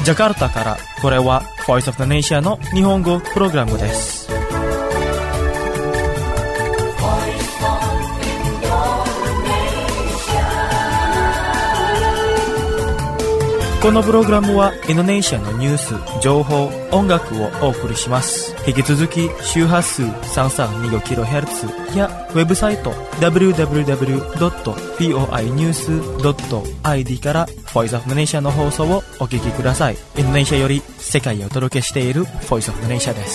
ジャカルタから、これは Voice of the Nation の日本語プログラムです。このプログラムはインドネシアのニュース、情報、音楽をお送りします。引き続き周波数 3325kHz やウェブサイト www.voinews.id から Voice of the Nation の放送をお聞きください。インドネシアより世界へお届けしている Voice of the Nation です。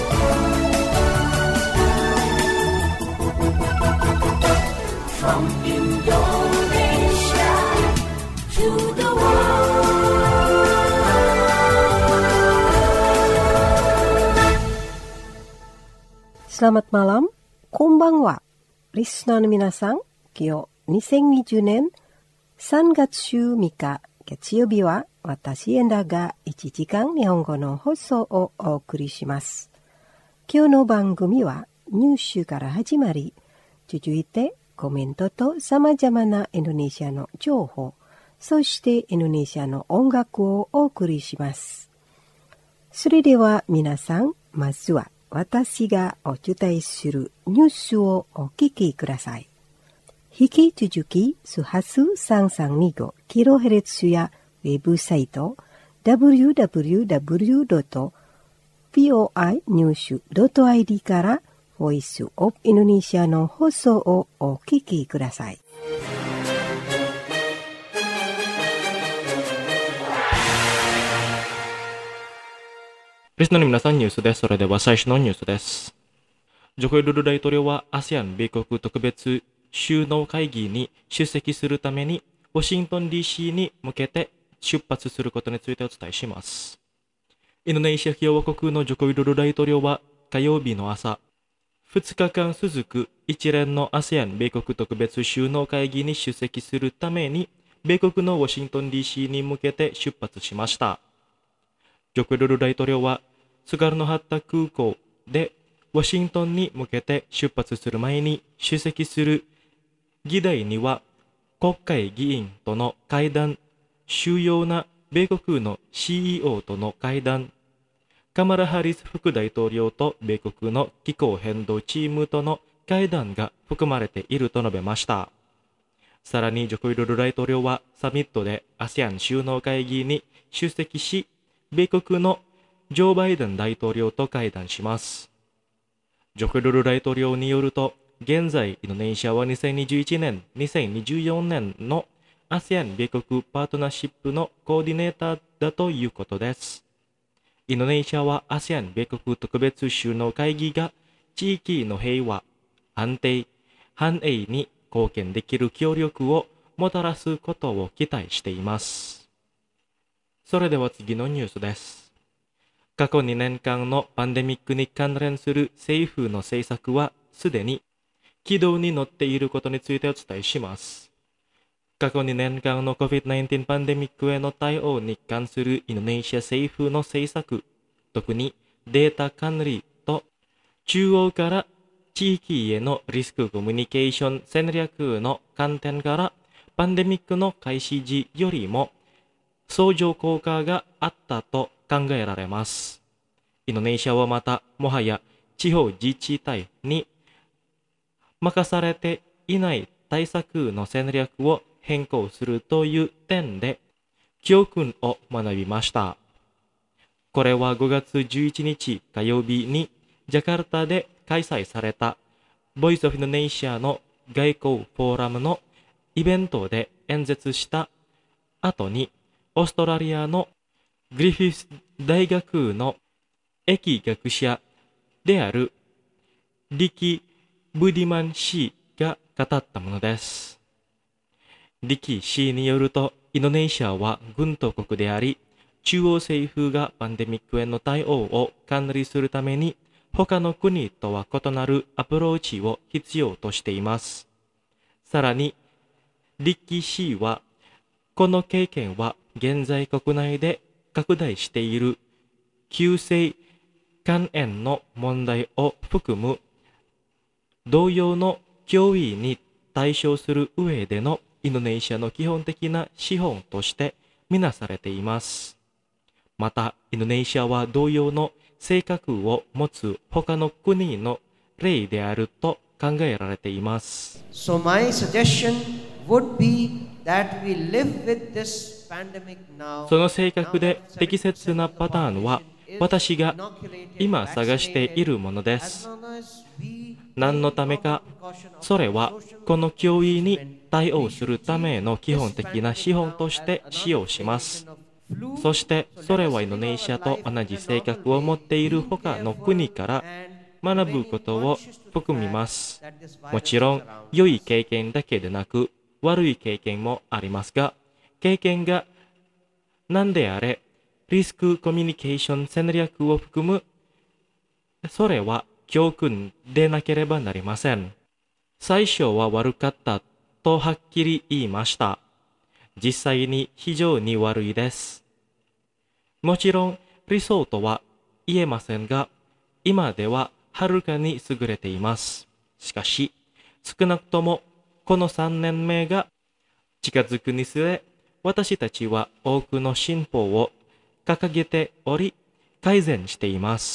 Selamat malam, konbanwa. Listenerの皆さん、今日2020年3月3日月曜日は私エンダが1時間日本語の放送をお送りします。今日の番組はニュースから始まり、続いてコメントと様々なインドネシアの情報、そしてインドネシアの音楽をお送りします。それでは皆さん、まずは私がお伝えするニュースをお聞きください。引き続き、周波数 3325kHz やウェブサイト www.voinews.id からボイスオブインドネシアの放送をお聞きください。 リスナーの皆さん、ニュースです。それでは最初のニュースです。ジョコウィドド大統領は ASEAN 米国特別首脳会議に出席するためにワシントン DC に向けて出発することについてお伝えします。インドネシア共和国のジョコウィドド大統領は火曜日の朝、2日間続く一連の ASEAN 米国特別首脳会議に出席するために米国のワシントン DC に向けて出発しました。ジョコウィドド大統領はスガルノハッタ空港でワシントンに向けて出発する前に出席する議題には国会議員との会談、主要な米国の CEO との会談、カマラ・ハリス副大統領と米国の気候変動チームとの会談が含まれていると述べました。さらにジョコウィドド大統領はサミットで ASEAN 首脳会議に出席し、米国のジョー・バイデン大統領と会談します。ジョコウィドド大統領によると、現在インドネシアは2021年、2024年の ASEAN 米国パートナーシップのコーディネーターだということです。インドネシアは ASEAN 米国特別首脳会議が地域の平和、安定、繁栄に貢献できる協力をもたらすことを期待しています。それでは次のニュースです。過去2年間のパンデミックに関連する政府の政策はすでに軌道に乗っていることについてお伝えします。過去2年間の COVID-19 パンデミックへの対応に関するインドネシア政府の政策、特にデータ管理と中央から地域へのリスクコミュニケーション戦略の観点からパンデミックの開始時よりも相乗効果があったと考えられます。インドネシアはまた、もはや地方自治体に任されていない対策の戦略を変更するという点で教訓を学びました。これは5月11日火曜日にジャカルタで開催された Voice of Indonesia の外交フォーラムのイベントで演説した後に、オーストラリアのグリフィス大学の疫学者であるリキ・ブディマン氏が語ったものです。リキ氏によると、インドネシアは軍都国であり、中央政府がパンデミックへの対応を管理するために、他の国とは異なるアプローチを必要としています。さらに、リキ氏は、この経験は現在国内で拡大している急性肝炎の問題を含む同様の脅威に対処する上でのインドネシアの基本的な資本としてみなされています。 また、インドネシアは同様の性格を持つ他の国の例であると考えられています。 So my suggestion would be that we live with this pandemic now. その性格で適切なパターンは私が今探しているものです。何のためか、それはこの脅威に対応するための基本的な資本として使用します。そしてそれはインドネシアと同じ性格を持っている他の国から学ぶことを含みます。もちろん良い経験だけでなく悪い経験もありますが、経験が何であれリスクコミュニケーション戦略を含む、それは教訓でなければなりません。最初は悪かったとはっきり言いました。実際に非常に悪いです。もちろん理想とは言えませんが、今でははるかに優れています。しかし、少なくともこの3年目が近づくにつれ、私たちは多くの進歩を掲げており、改善しています。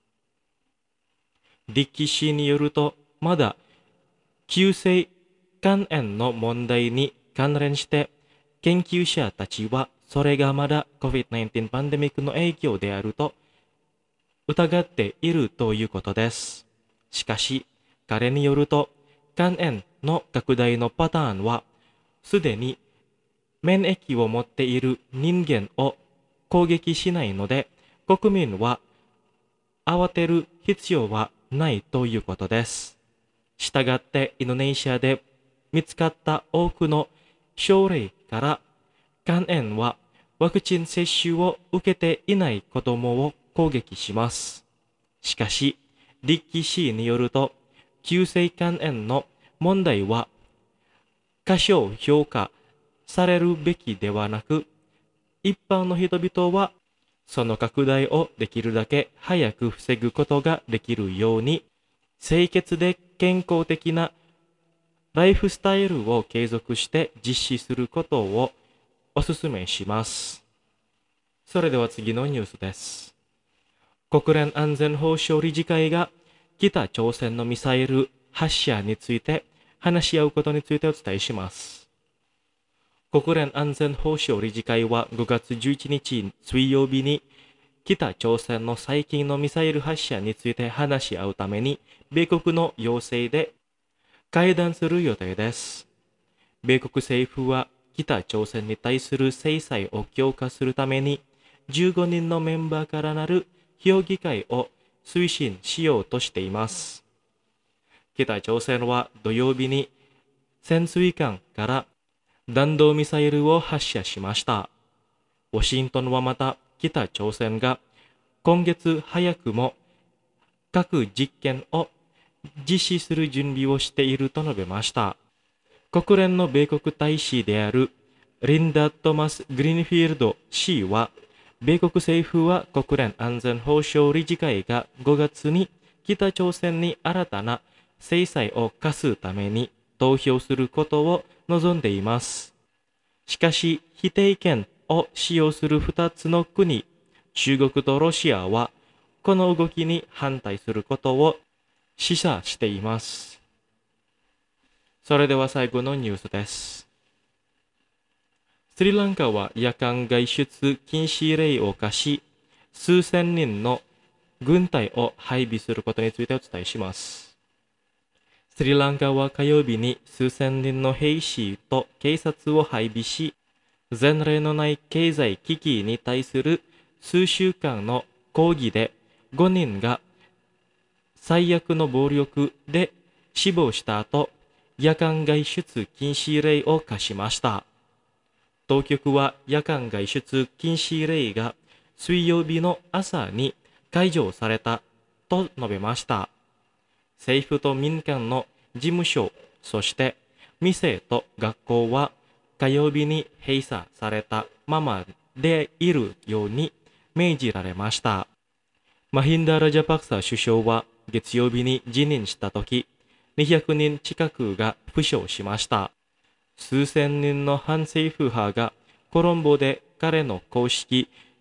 力士によると、まだ急性肝炎の問題に関連して研究者たちはそれがまだ COVID-19 パンデミックの影響であると疑っているということです。しかし彼によると肝炎の拡大のパターンはすでに免疫を持っている人間を攻撃しないので国民は慌てる必要はないということです。したがってインドネシアで見つかった多くの症例から肝炎はワクチン接種を受けていない子供を攻撃します。しかし、力士によると急性肝炎の問題は過小評価されるべきではなく、一般の人々はその拡大をできるだけ早く防ぐことができるように、清潔で健康的なライフスタイルを継続して実施することをお勧めします。それでは次のニュースです。国連安全保障理事会が北朝鮮のミサイル発射について話し合うことについてお伝えします。国連安全保障理事会は5月11日水曜日に北朝鮮の最近のミサイル発射について話し合うために米国の要請で会談する予定です。米国政府は北朝鮮に対する制裁を強化するために15人のメンバーからなる評議会を推進しようとしています。北朝鮮は土曜日に潜水艦から弾道ミサイルを発射しました。ワシントンはまた北朝鮮が今月早くも核実験を実施する準備をしていると述べました。国連の米国大使であるリンダ・トマス・グリーンフィールド氏は、米国政府は国連安全保障理事会が5月に北朝鮮に新たな制裁を科すために投票することを望んでいます。しかし、否定権を使用する2つの国、中国とロシアは、この動きに反対することを示唆しています。それでは最後のニュースです。スリランカは夜間外出禁止令を課し、数千人の軍隊を配備することについてお伝えします。スリランカは火曜日に数千人の兵士と警察を配備し、前例のない経済危機に対する数週間の抗議で5人が最悪の暴力で死亡した後、夜間外出禁止令を課しました。当局は夜間外出禁止令が水曜日の朝に解除されたと述べました。政府と民間の事務所、そして店と学校は火曜日に閉鎖されたままでいるように命じられました。マヒンダ・ラジャパクサ首相は月曜日に辞任したとき、200人近くが負傷しました。数千人の反政府派がコロンボで彼の公式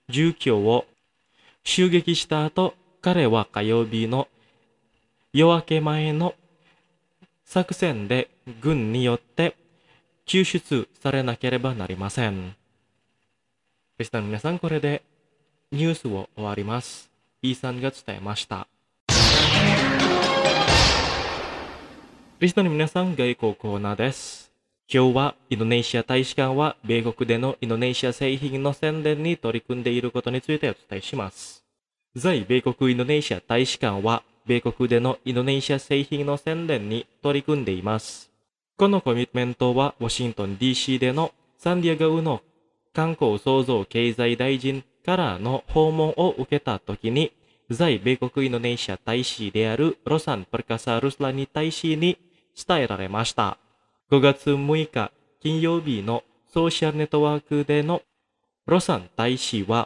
住居を襲撃した後、彼は火曜日の夜明け前の作戦で軍によって救出されなければなりません。リスナーの皆さん、これでニュースを終わります。イーさんが伝えました。リスナーの皆さん、外交コーナーです。今日はインドネシア大使館は米国でのインドネシア製品の宣伝に取り組んでいることについてお伝えします。在米国インドネシア大使館は米国でのインドネシア製品の宣伝に取り組んでいます。このコミットメントはワシントン DC でのサンディエゴウの観光創造経済大臣からの訪問を受けたときに、在米国インドネシア大使であるロサン・プルカサ・ルスラニ大使に伝えられました。5月6日金曜日のソーシャルネットワークでのロサン大使は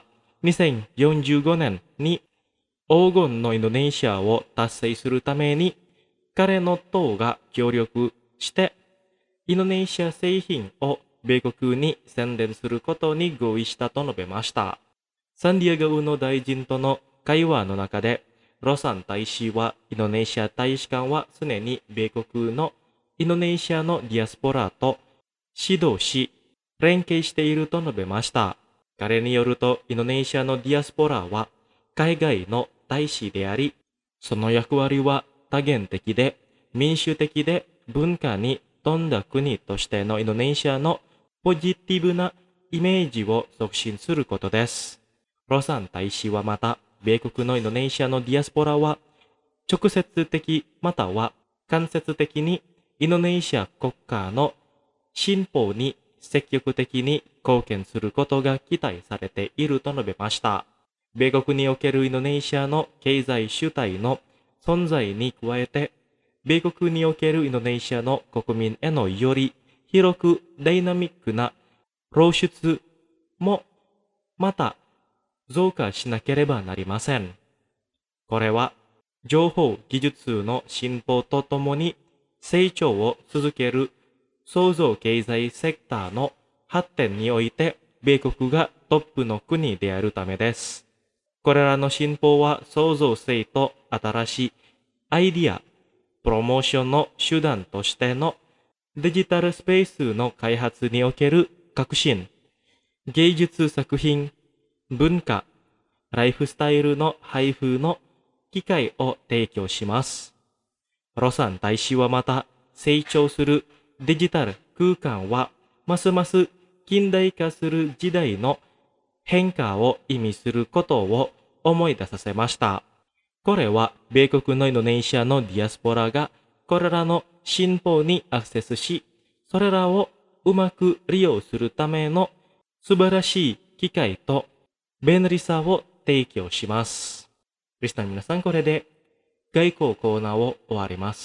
2045年に黄金のインドネシアを達成するために彼の党が協力してインドネシア製品を米国に宣伝することに合意したと述べました。サンディエゴの大臣との会話の中でロサン大使はインドネシア大使館は常に米国のインドネシアのディアスポラと指導し連携していると述べました。彼によるとインドネシアのディアスポラは海外の大使であり、その役割は多元的で民主的で文化に富んだ国としてのインドネシアのポジティブなイメージを促進することです。ロサン大使はまた、米国のインドネシアのディアスポラは直接的または間接的にインドネシア国家の進歩に積極的に貢献することが期待されていると述べました。米国におけるインドネシアの経済主体の存在に加えて、米国におけるインドネシアの国民へのより広くダイナミックな露出もまた増加しなければなりません。これは情報技術の進歩とともに成長を続ける創造経済セクターの発展において米国がトップの国であるためです。これらの進歩は創造性と新しいアイディア、プロモーションの手段としてのデジタルスペースの開発における革新、芸術作品、文化、ライフスタイルの配布の機会を提供します。ロサン大使はまた成長するデジタル空間はますます近代化する時代の変化を意味することを思い出させました。これは米国のインドネシアのディアスポラがこれらの進歩にアクセスし、それらをうまく利用するための素晴らしい機会と便利さを提供します。リスナーの皆さん、これで外交コーナーを終わります。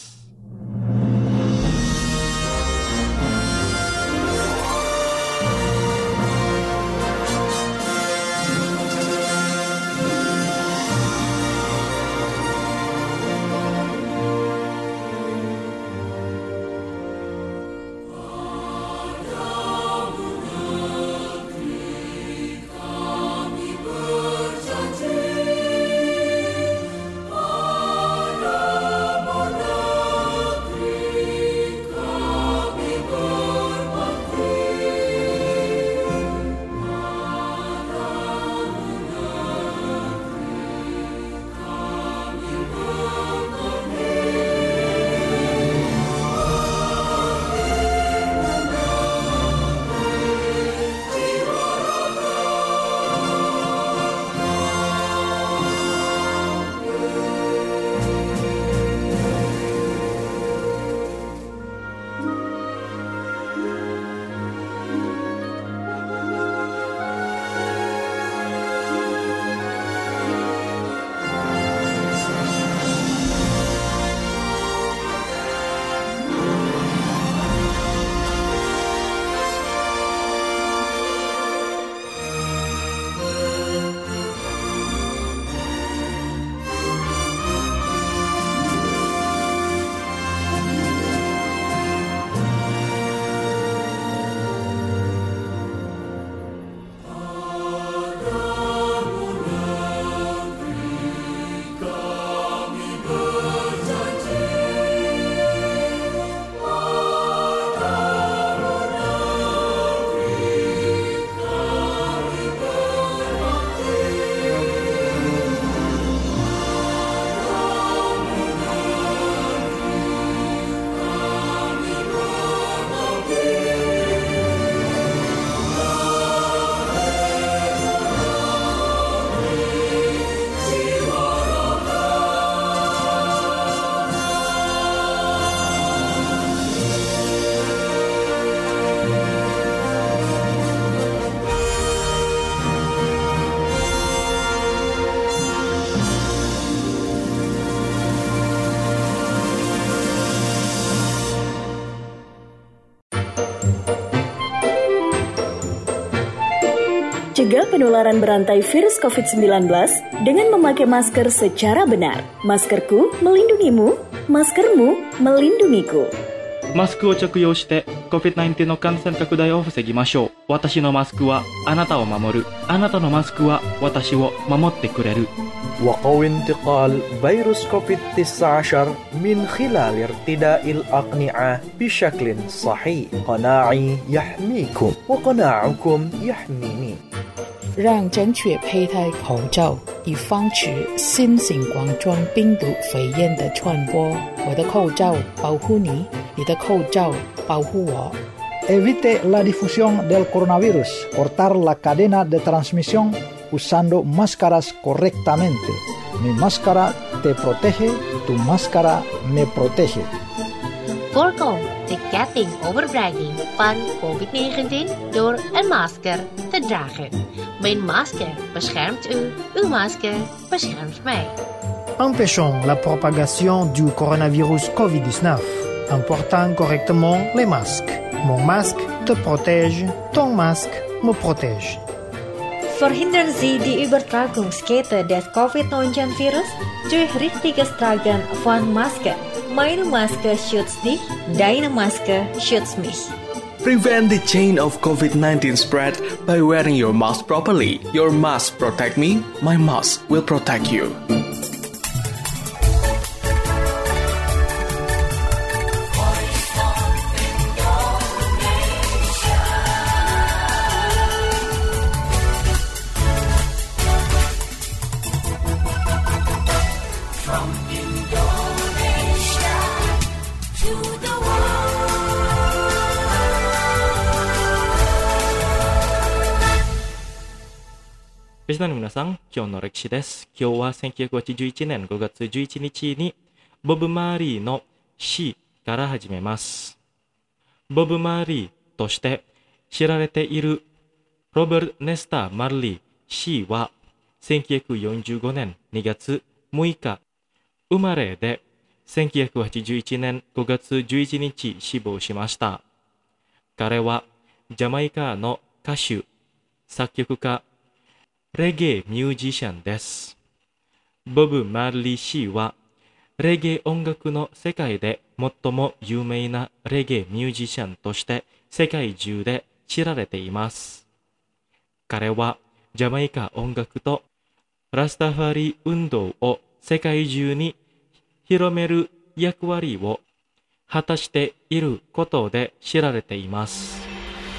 Cegah penularan berantai virus COVID-19 dengan memakai masker secara benar. Maskerku melindungimu, maskermu melindungiku. マスクを着用して COVID-19 の感染拡大を防ぎましょう。私のマスクはあなたを守る。あなたのマスクは私を守ってくれる。 وقو انتقال فيروس كوفيد-19 من خلال ارتداء الأقنعة بشكل صحيح. قناعي يحميكم وقناعكم يحميني. 让正确佩戴口罩，以防止新型冠状病毒肺炎的传播。我的口罩保护你，你的口罩保护我。 Evite la difusión del coronavirus. Cortar la cadena de transmisión usando máscaras correctamente. Mi máscara te protege, tu máscara me protege. Voorkom de ketting overbrenging van COVID-19 door een masker te dragen. Mijn masker beschermt u, uw masker beschermt mij. Empêchons la propagation du coronavirus COVID-19 en portant correctement les masques. Mon masque te protège, ton masque me protège. Verhindern Sie die Übertragungskette des Covid-19-Virus durch richtiges Tragen von Maske. Meine Maske schützt dich, deine Maske schützt mich. Prevent the chain of COVID-19 spread by wearing your mask properly. Your mask protect me, my mask will protect you. リスナーの皆さん、今日の歴史です。今日は1981年5月11日にボブ・マーリーの死から始めます。ボブ・マーリーとして知られているロバート・ネスター・マーリー氏は1945年2月6日生まれで1981年5月11日死亡しました。彼はジャマイカの歌手、作曲家、レゲエミュージシャンです。ボブ・マーリー氏はレゲエ音楽の世界で最も有名なレゲエミュージシャンとして世界中で知られています。彼はジャマイカ音楽とラスタファリ運動を世界中に広める役割を果たしていることで知られています。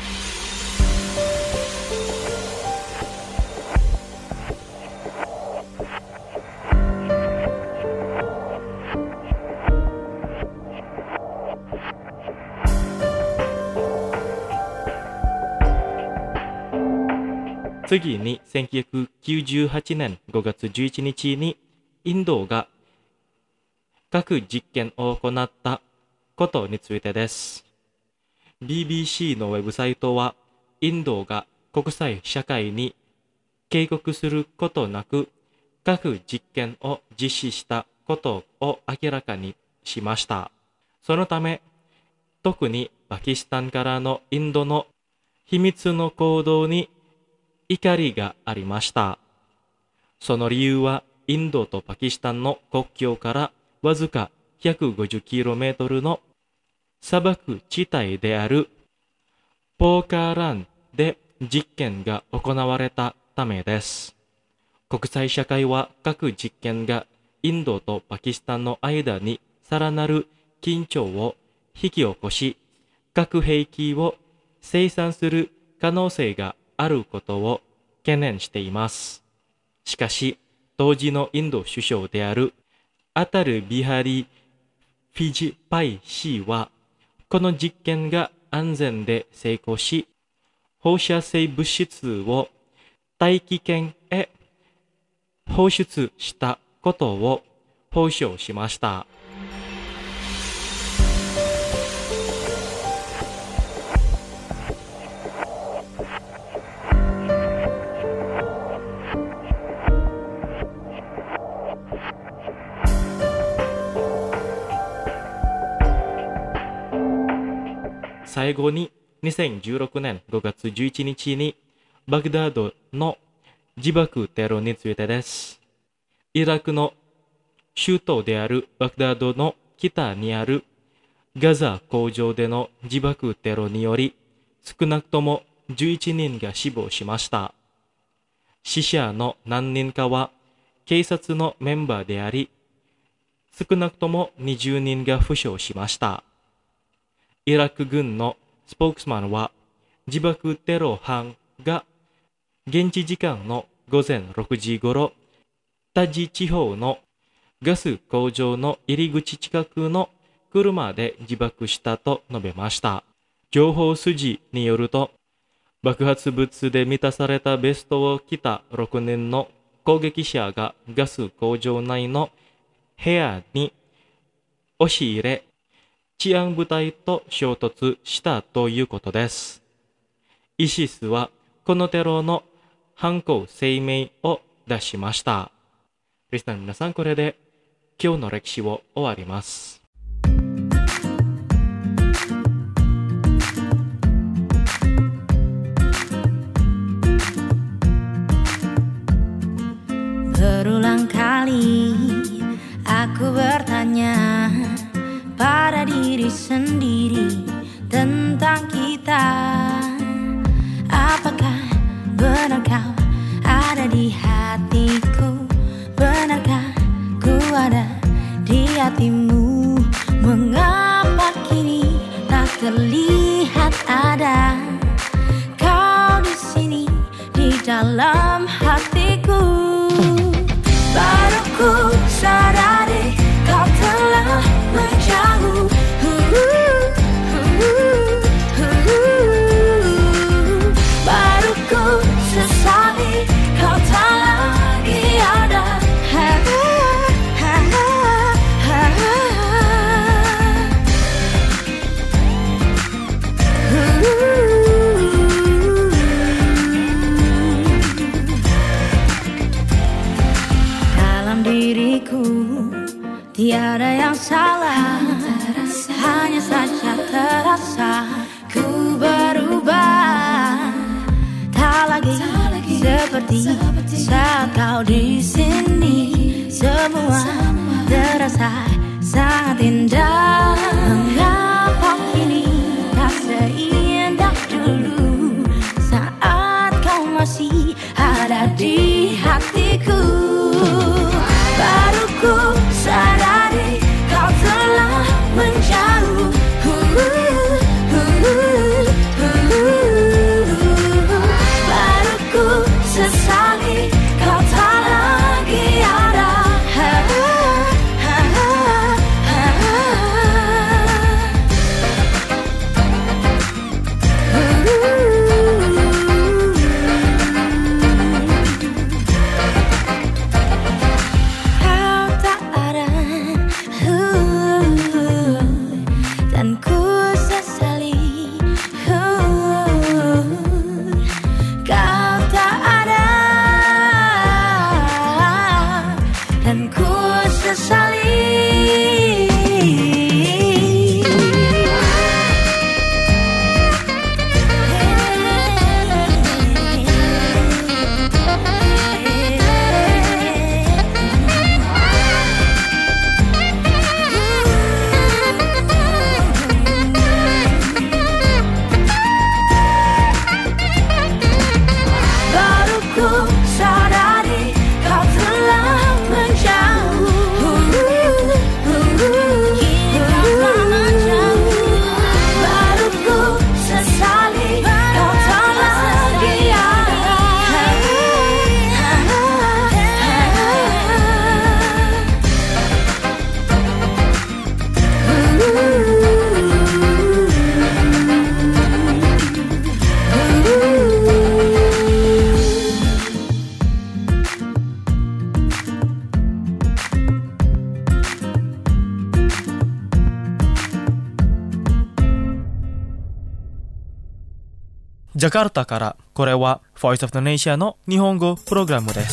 次に1998年5月11日にインドが核実験を行ったことについてです。BBC のウェブサイトはインドが国際社会に警告することなく核実験を実施したことを明らかにしました。そのため、特にパキスタンからのインドの秘密の行動に怒りがありました。その理由はインドとパキスタンの国境からわずか 150km の砂漠地帯であるポーカーランで実験が行われたためです。国際社会は核実験がインドとパキスタンの間にさらなる緊張を引き起こし、核兵器を生産する可能性があることを懸念しています。しかし、当時のインド首相であるアタル・ビハリ・フィジパイ氏は、この実験が安全で成功し、放射性物質を大気圏へ放出したことを保証しました。最後に2016年5月11日にバグダードの自爆テロについてです。イラクの首都であるバグダードの北にあるガザ工場での自爆テロにより、少なくとも11人が死亡しました。死者の何人かは警察のメンバーであり、少なくとも20人が負傷しました。イラク軍のスポークスマンは、自爆テロ犯が現地時間の午前6時ごろ、タジ地方のガス工場の入り口近くの車で自爆したと述べました。情報筋によると、爆発物で満たされたベストを着た6人の攻撃者がガス工場内の部屋に押し入れ、治安部隊と衝突したということです。ISIS はこのテロの犯行声明を出しました。リスナーの皆さん、これで今日の歴史を終わります。 Berulang kali aku bertanya pada diri sendiri tentang kita. Apakah benar kau ada di hatiku? Benarkah ku ada di hatimu? Mengapa kini tak terlihat ada kau di sini di dalam hatiku? Baru ku sadari kau telah menjauh. Baru ku sesali kau tak lagi ada. Diriku tiada yang salah, hanya saja terasa ku berubah, tak lagi seperti saat kau di sini. Semua terasa sangat indah. Mengapa kini tak seindah dulu saat kau masih ada di hatiku? Baru ku sadari kau telah menjauh. Baru ku sesali kau tak lagi ada. Jakarta からこれは Voice of Indonesia の日本語プログラムです。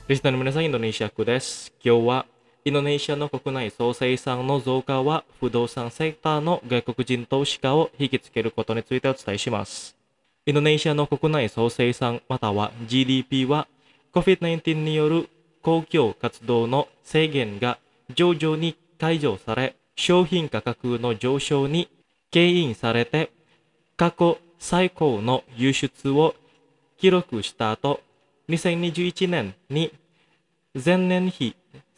リスナーの皆さん、インドネシア区です。今日はインドネシアの国内総生産の増加は不動産セクターの外国人投資家を引きつけることについてお伝えします。インドネシアの国内総生産または GDP は COVID-19 による公共活動の制限が徐々に解除され、商品価格の上昇に牽引されて過去最高の輸出を記録した後、2021年に前年比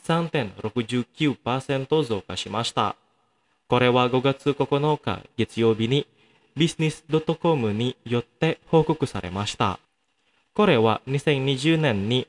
3.69% 増加しました。これは5月9日月曜日にビジネス .com によって報告されました。これは2020年に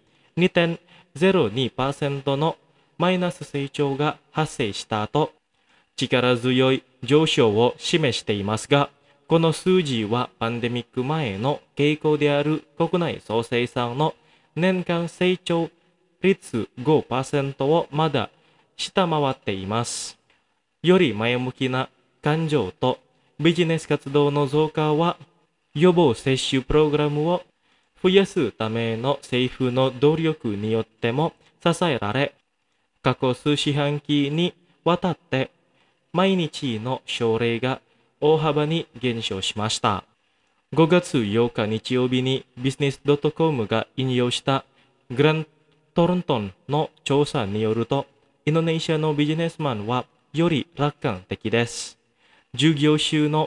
2.02% のマイナス成長が発生した後、力強い上昇を示していますが、この数字はパンデミック前の傾向である国内総生産の年間成長率 5% をまだ下回っています。より前向きな感情とビジネス活動の増加は予防接種プログラムを増やすための政府の努力によっても支えられ、過去数四半期にわたって毎日の症例が大幅に減少しました。5月8日日曜日にビジネス .com が引用したグラントロントンの調査によると、インドネシアのビジネスマンはより楽観的です。従業種の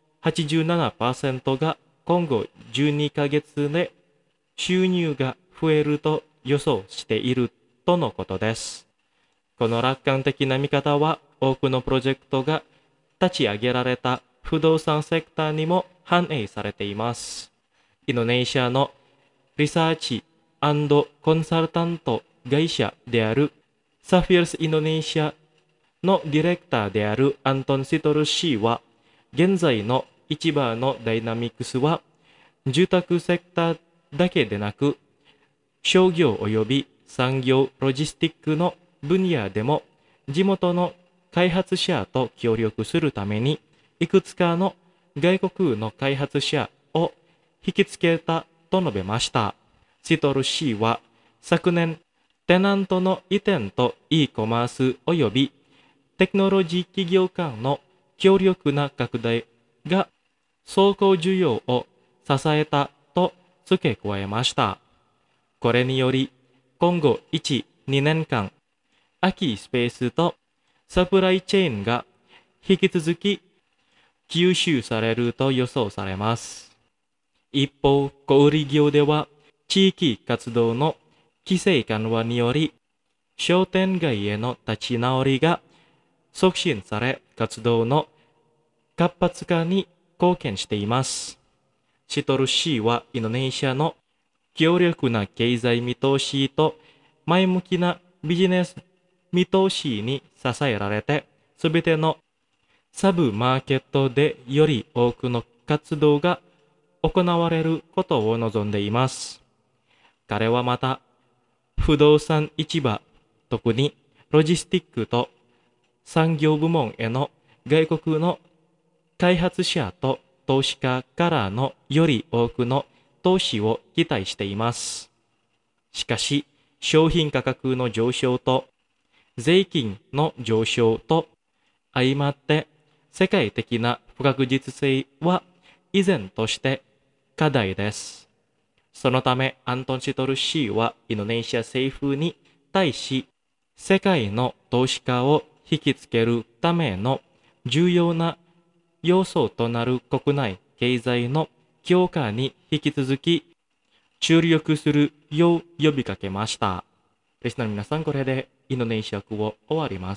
87% が今後12ヶ月で収入が増えると予想しているとのことです。この楽観的な見方は多くのプロジェクトが立ち上げられた不動産セクターにも反映されています。インドネシアのリサーチ&コンサルタント会社であるサフィアスインドネシアのディレクターであるアントン・シトル氏は、現在の市場のダイナミクスは住宅セクターだけでなく、商業及び産業ロジスティックの分野でも地元の開発者と協力するためにいくつかの外国の開発者を引きつけたと述べました。シトル氏は昨年テナントの移転と e コマース及びテクノロジー企業間の強力な拡大が倉庫需要を支えたと付け加えました。これにより今後 1-2 年間空きスペースとサプライチェーンが引き続き吸収されると予想されます。一方、小売業では地域活動の規制緩和により商店街への立ち直りが促進され、活動の活発化に貢献しています。シトル氏はインドネシアの強力な経済見通しと前向きなビジネス見通しに支えられて、すべてのサブマーケットでより多くの活動が行われることを望んでいます。彼はまた、不動産市場、特にロジスティックと産業部門への外国の開発者と投資家からのより多くの投資を期待しています。しかし、商品価格の上昇と税金の上昇と相まって世界的な不確実性は依然として課題です。そのためアントン・シトル氏はインドネシア政府に対し、世界の投資家を引きつけるための重要な要素となる国内経済の強化に引き続き注力するよう呼びかけました。リスナーの皆さん、これでインドネシア語を終わります。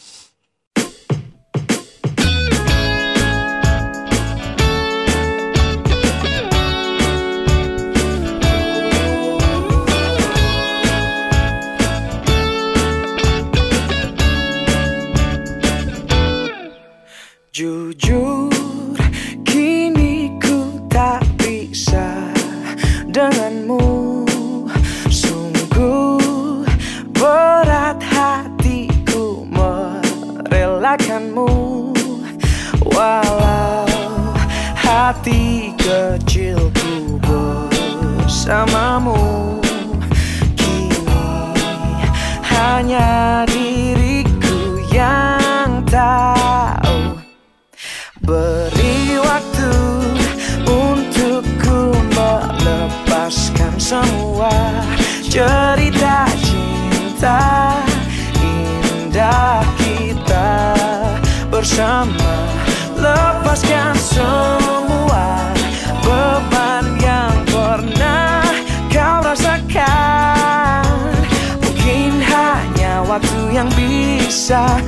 Jujur, kini ku tak bisa denganmu. Sungguh berat hatiku merelakanmu. Walau hati kecilku bersamamu, kini hanya diriku yang tahu. Beri waktu untukku melepaskan semua cerita cinta indah kita bersama. Lepaskan semua beban yang pernah kau rasakan. Mungkin hanya waktu yang bisa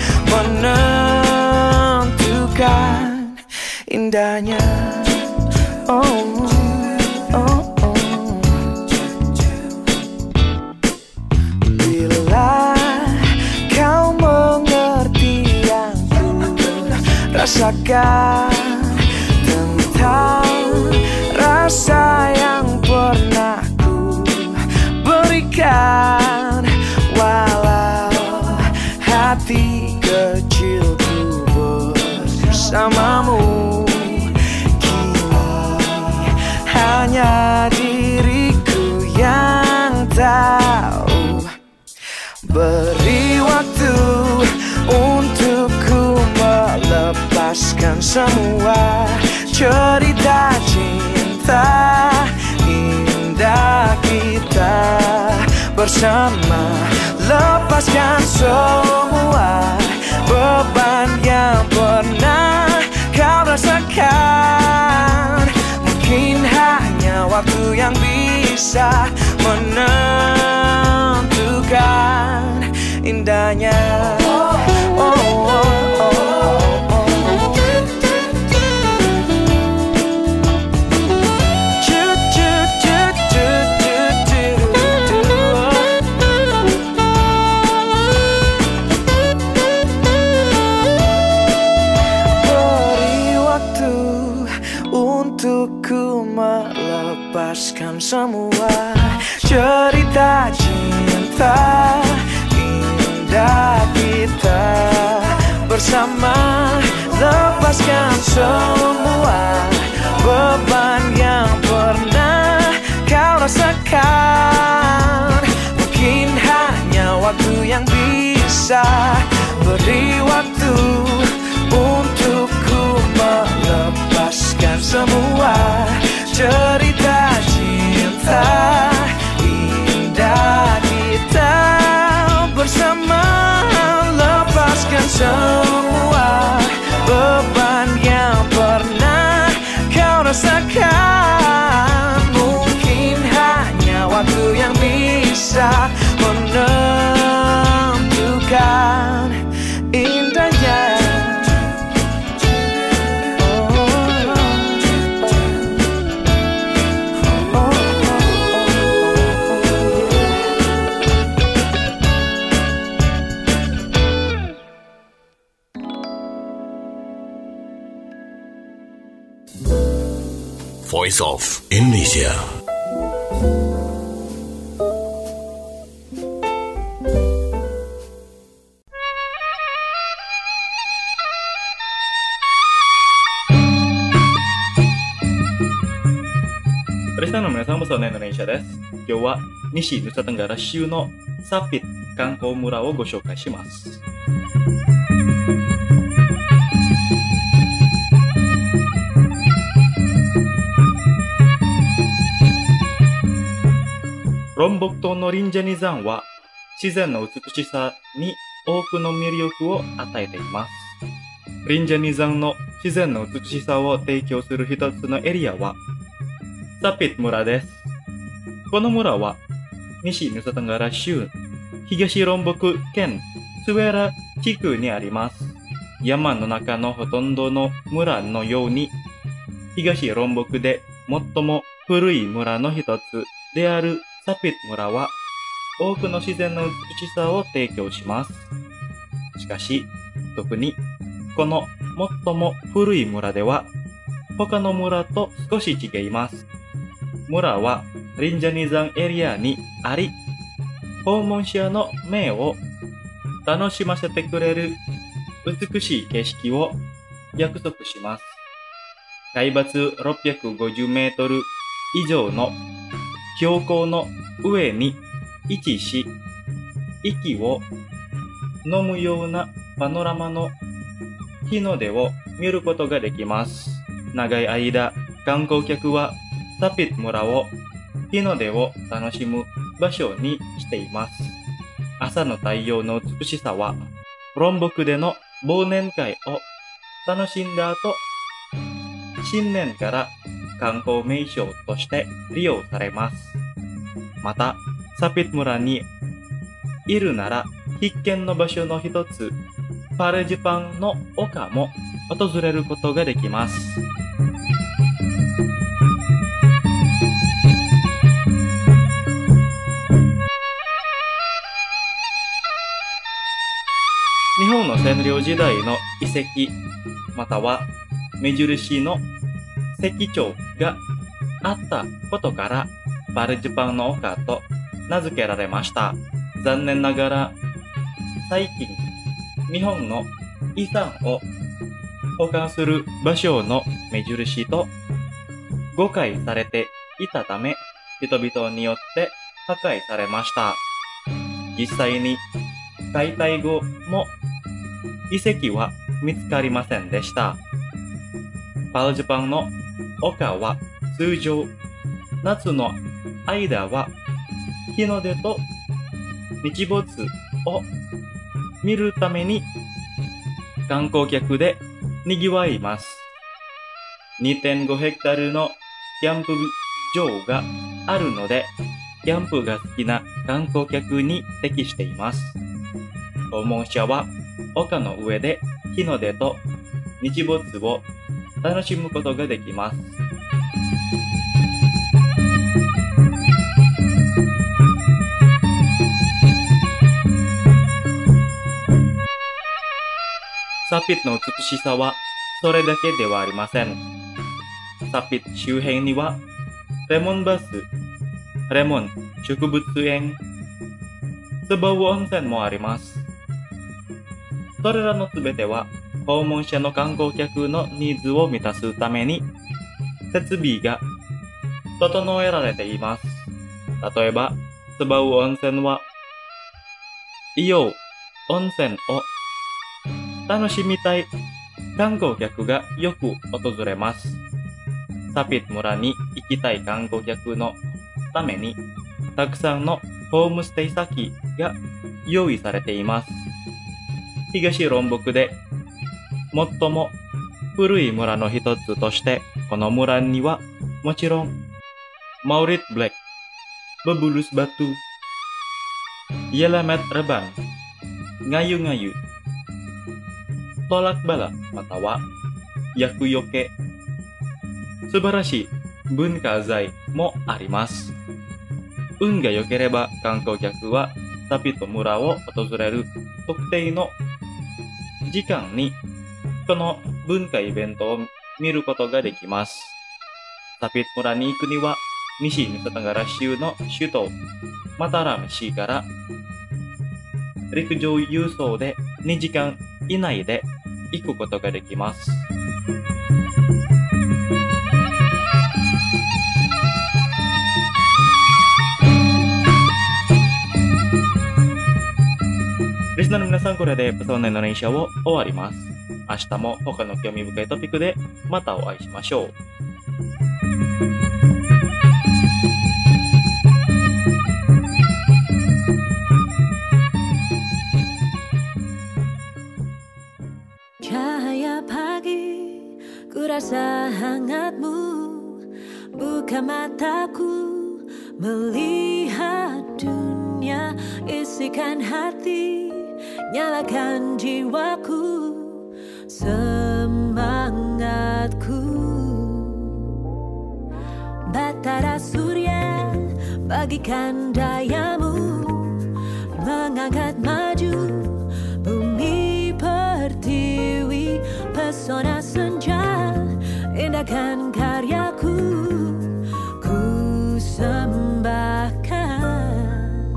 menentukan indahnya. Bila kau mengerti yang ku rasakan tentang rasa yang pernah ku berikan, walau hati kecilku bersamamu, hanya diriku yang tahu. Beri waktu untukku melepaskan semua cerita cinta indah kita bersama. Lepaskan semua beban yang pernah kau rasakan. Mungkin hanya waktu yang bisa menentukan indahnya. Untukku melepaskan semua cerita cinta indah kita bersama. Lepaskan semua beban yang pernah kau rasakan. Mungkin hanya waktu yang bisa. Beri waktu untukku melepaskan semua cerita cinta indah kita bersama. Lepaskan semua beban yang pernah kau rasakan. Mungkin hanya waktu yang bisa menentukan indahnya. Voice of Indonesia. Tristanの皆さんもそうねIndonesiaです。今日は西ヌサタンガラ州のサピッ観光村をご紹介します。ロンボク島のリンジャニ山は自然の美しさに多くの魅力を与えています。リンジャニ山の自然の美しさを提供する一つのエリアはサピット村です。この村は西ヌサタンガラ州東ロンボク県スウェラ地区にあります。山の中のほとんどの村のように東ロンボクで最も古い村の一つであるサピット村は多くの自然の美しさを提供します。しかし、特にこの最も古い村では他の村と少し違います。村はリンジャニ山エリアにあり、訪問者の目を楽しませてくれる美しい景色を約束します。海抜650メートル以上の標高の上に位置し、 息を飲むようなパノラマの日の出を見ることができます。長い間、観光客はサピット村を日の出を楽しむ場所にしています。朝の太陽の美しさは、ロンボクでの忘年会を楽しんだ後、新年から観光名所として利用されます。また、サピット村にいるなら必見の場所の一つ、パルジパンの丘も訪れることができます。日本の占領時代の遺跡、または目印の石彫があったことから、パルジパンの丘と名付けられました。残念ながら、最近、日本の遺産を保管する場所の目印と誤解されていたため、人々によって破壊されました。実際に解体後も遺跡は見つかりませんでした。パルジパンの丘は通常、夏の間は日の出と日没を見るために観光客で賑わいます。2.5 ヘクタールのキャンプ場があるので、キャンプが好きな観光客に適しています。訪問者は丘の上で日の出と日没を楽しむことができます。サピットの美しさはそれだけではありません。サピット周辺にはレモンバス、レモン植物園、スバウ温泉もあります。それらのすべては訪問者の観光客のニーズを満たすために設備が整えられています。例えば、スバウ温泉は硫黄温泉を楽しみたい観光客がよく訪れます。サピット村に行きたい観光客のためにたくさんのホームステイ先が用意されています。東ロンボクで最も古い村の一つとして、この村にはもちろんマウリットブレック、ベブルスバトゥ、イエラメットレバン、ガユガユ、トラックバラまたは厄除け、素晴らしい文化財もあります。運が良ければ観光客はサピット村を訪れる特定の時間にこの文化イベントを見ることができます。サピット村に行くには西ヌサタガラ州の首都マタラム市から陸上輸送で2時間以内で行くことができます。リスナーの皆さん、これでPesona Indonesiaを終わります。明日も他の興味深いトピックでまたお会いしましょう。 Cahaya pagi, ku rasa hangatmu, buka mataku, melihat dunia, isikan hati, nyalakan jiwaku, semangatku. Batara surya, bagikan dayamu, mengangkat maju bumi pertiwi, pesona senja, indahkan karyaku, ku sembahkan.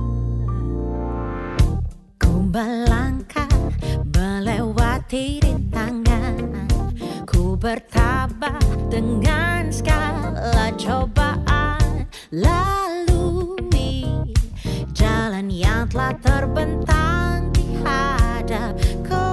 Ku melangkah melewati rintangan, ku bertabah dengan segala cobaan, lalui jalan yang telah terbentang di hadapku.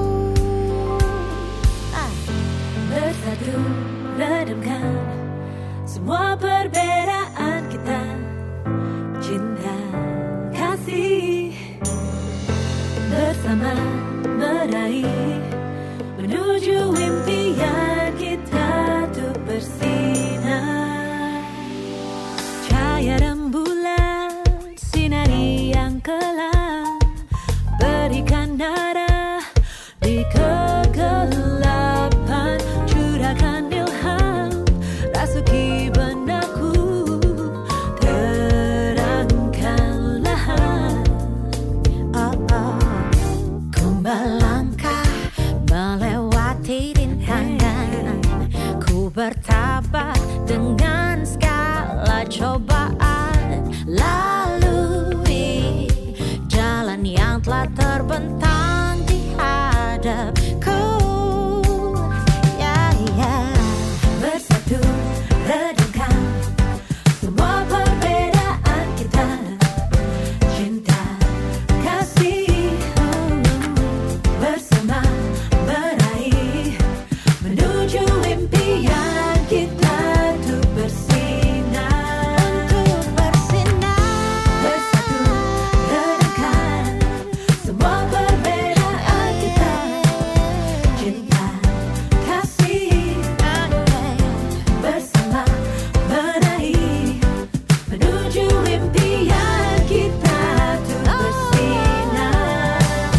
Bersatu redamkan semua perbedaan kita, cinta kasih bersama meraih menuju impian kita tuh bersinar. Cahaya rembulan sinari yang kelam, berikan arah di kegelapan, curahkan ilham rasuki benakku, terangkanlah. Ku melangkah melewati rintangan, ku bertabar dengan segala cobaan, lalui jalan yang telah terbentang di hadapku. Bersatu redamkan semua perbedaan kita, cinta kasih bersama meraih menuju impian kita tuh bersinar. Bersatu redamkan semua perbedaan kita, cinta kasih bersama meraih menuju impian kita tuh bersinar.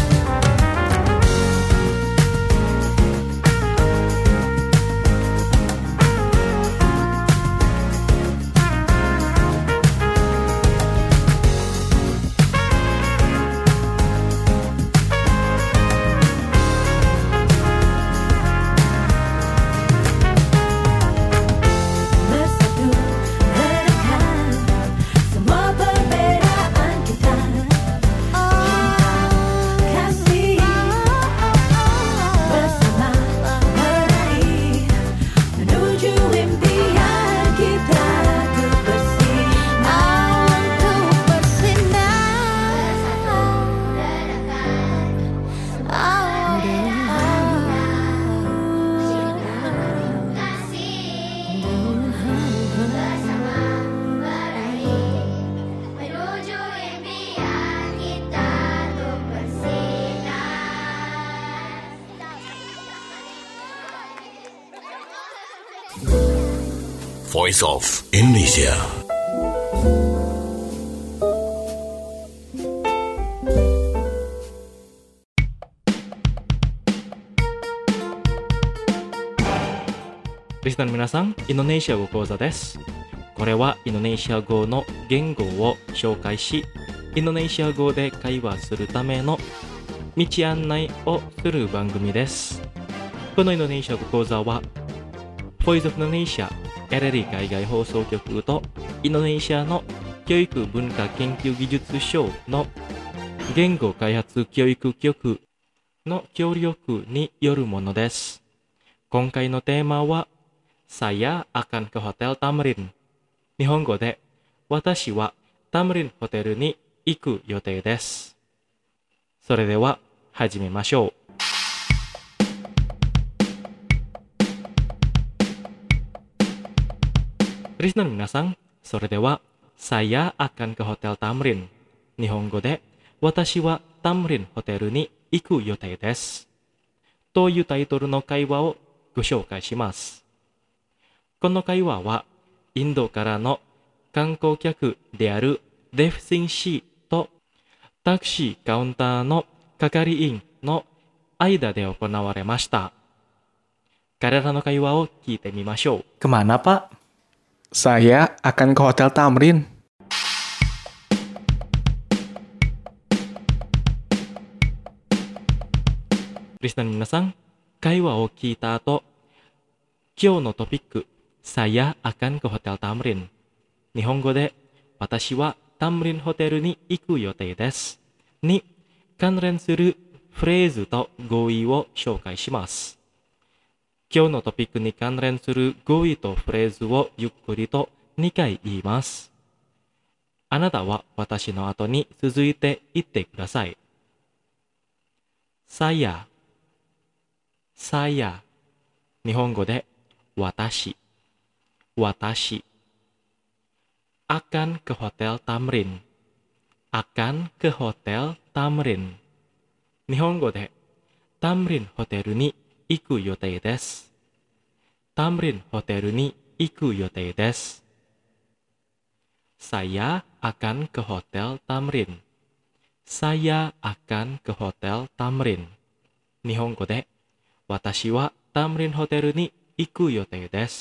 Bersatu redamkan semua perbedaan kita, kasih bersama meraih menuju impian kita tuh bersinar. Voice of Indonesia. Listener minasan, Indonesia語講座です。これはインドネシア語の言語を紹介し、インドネシア語で会話するための道案内をする番組です。このインドネシア語講座は、Voice of Indonesia RRI 海外放送局とインドネシアの教育文化研究技術省の言語開発教育局の協力によるものです。今回のテーマは、Saya akan ke Hotel Tamrin。日本語で、私はタムリンホテルに行く予定です。それでは、始めましょう。Listenerの皆さん、それでは、Saya akan ke Hotel Tamrin。日本語で、私はタムリンホテルに行く予定です。というタイトルの会話をご紹介します。この会話は、インドからの観光客であるデフシン氏とタクシーカウンターの係員の間で行われました。彼らの会話を聞いてみましょう。 Kemana, Pak? Saya akan ke Hotel Tamrin. Listenerの皆さん、会話を聞いた後、今日のトピック、Saya akan ke Hotel Tamrin。日本語で、私はタムリンホテルに行く予定です。に関連するフレーズと語彙を紹介します。今日のトピックに関連する語彙とフレーズをゆっくりと2回言います。 あなたは私の後に続いて行ってください。saya 日本語で私 akan ke hotel Tamrin 日本語でタムリンホテルに行く予定です。Saya akan ke hotel Tamrin. 日本語で私はタムリンホテルに行く予定です。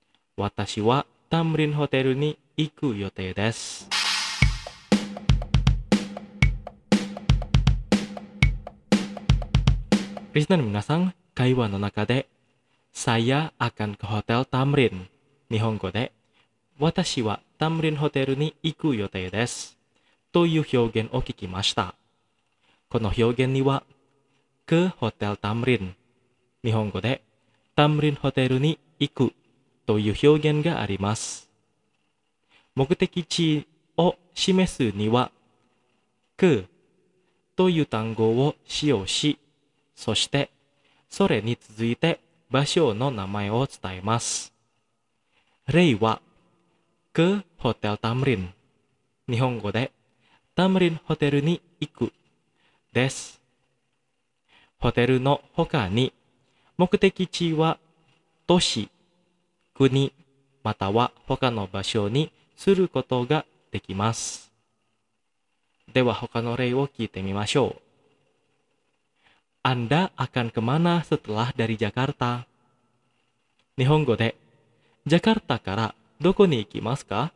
リスナーの皆さん、会話の中でsaya akan ke hotel Tamrin 日本語で私はタムリンホテルに行く予定ですという表現を聞きました。この表現にはke hotel Tamrin 日本語でタムリンホテルに行くという表現があります。目的地を示すにはkeという単語を使用し、そしてそれに続いて場所の名前を伝えます。例はke hotel Tamrin 日本語でタムリンホテルに行くです。ホテルの他に目的地は都市、国、または他の場所にすることができます。では他の例を聞いてみましょう。Anda akan kemana setelah dari Jakarta? 日本語でジャカルタからどこに行きますか？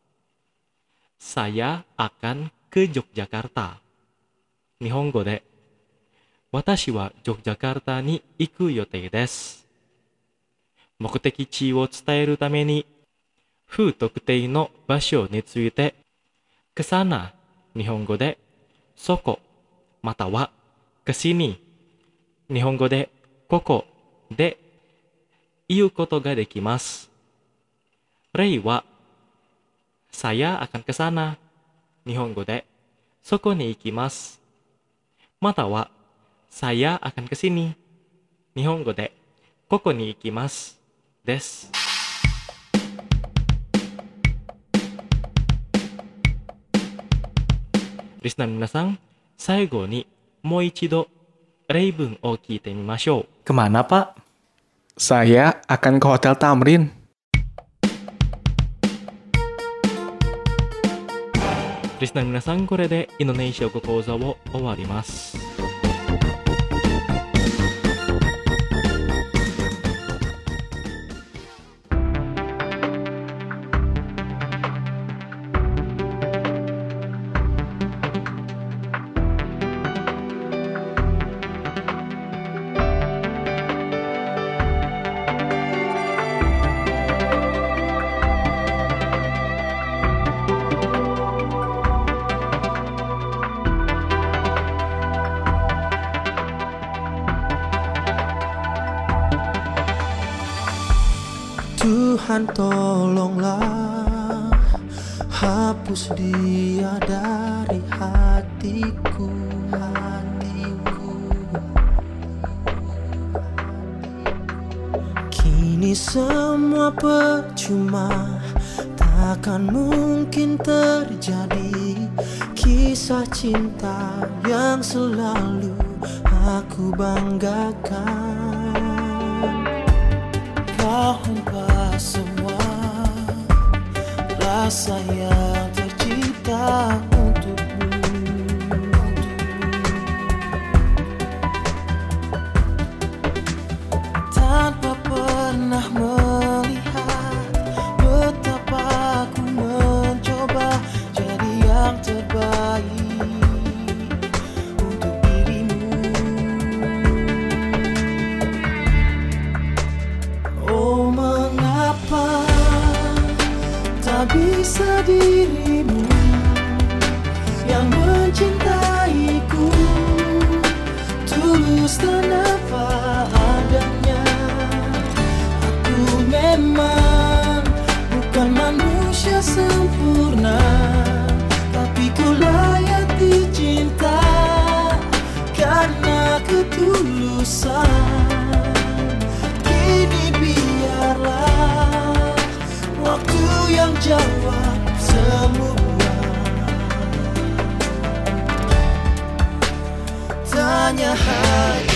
Saya akan ke Yogyakarta 日本語で私はジョグジャカルタに行く予定です。目的地を伝えるために不特定の場所についてkesana日本語でそこまたはkesini日本語でここで言うことができます。例はsaya akan kesana 日本語でそこに行きます。またはsaya akan kesini 日本語でここに行きますです。リスナーの皆さん、最後にもう一度例文を聞いてみましょう。 Kemana, Pak? Saya akan ke hotel Tamrin. リスナーの皆さん、これでインドネシア語講座を終わります。 Tuhan tolonglah hapus dia dari hatiku. Kini semua percuma, takkan mungkin terjadi kisah cinta yang selalu aku banggakan. Kau hempas semua rasa yang tercipta untukmu. Tanpa pernah melihat betapa aku mencoba jadi yang terbaik untuk dirimu. Oh, mengapa tak bisa dirimu yang mencintaiku tulus dan apa adanya. Aku memang bukan manusia sempurna. yang jawab semua. Tanya hatiku.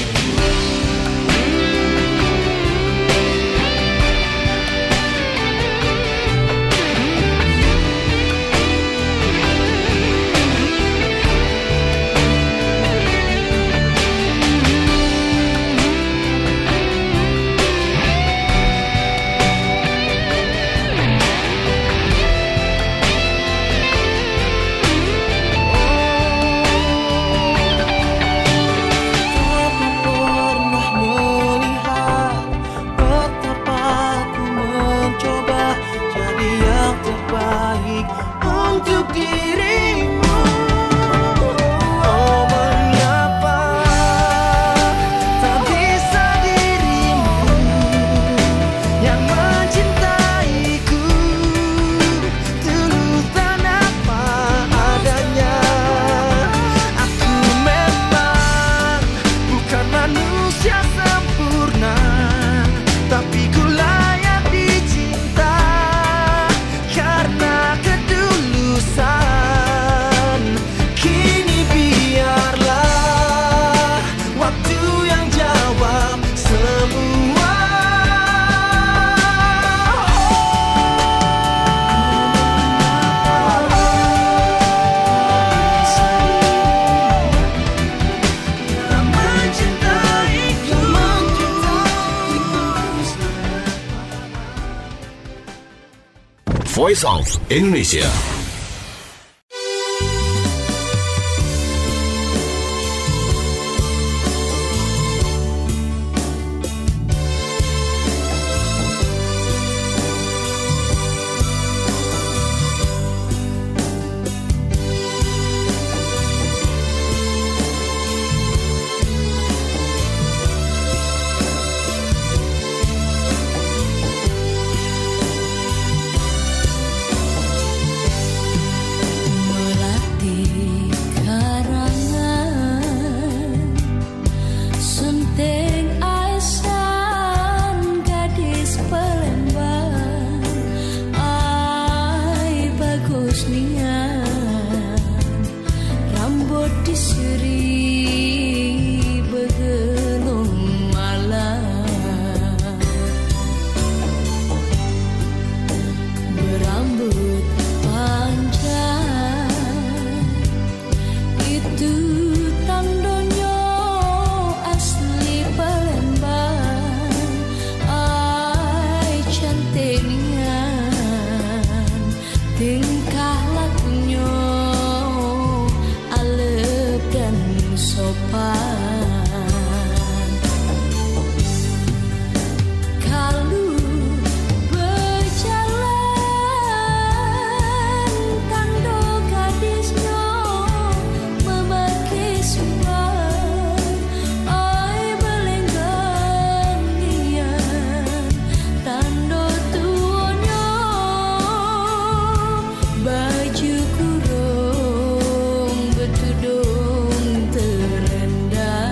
Untuk dirimu, oh mengapa tak bisa dirimu yang mencintaiku tulus dan apa adanya. Aku memang bukan manusia sempurna, tapi ku layak dicinta karena kini biarlah waktu yang jawab semua. Yang mencintaiku. Voice of Indonesia. Tingkah lakunya alep dan sopan. Kalau berjalan tando gadisnya memakai sumpah, ai belenggang nian tando tuanya baju kurung betudung terendah.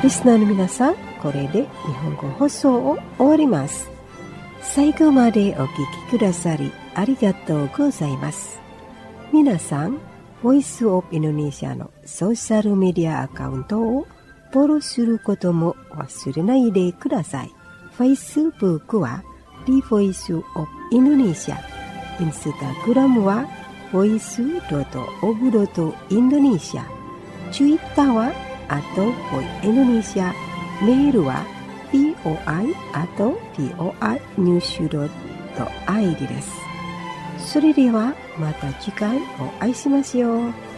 リスナーの皆さん、これで日本語放送を終わります。最後までお聞きくださりありがとうございます。皆さん、ボイスオブインドネシアのソーシャルメディアアカウントをフォローすることも忘れないでください。Facebook は The Voice of Indonesia、Instagram は voice.of.indonesia、Twitter は@voindonesia、メールは voi@voinews.id です。それではまた次回お会いしましょう。